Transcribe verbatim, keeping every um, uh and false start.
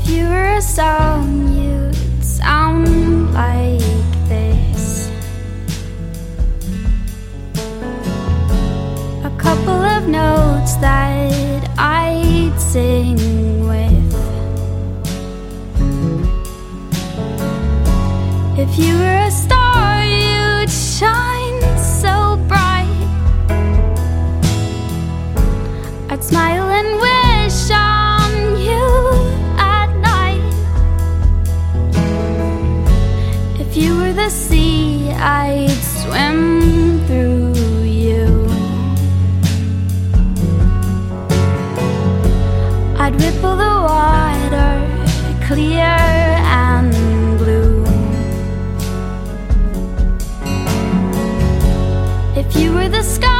you were a song, you'd sound like this. A couple of notes that I'd sing with. If you were a star, you'd shine so bright. I'd smile and wish on you at night. If you were the sea, I'd swim through you. I'd ripple the water clear and blue. If you were the sky,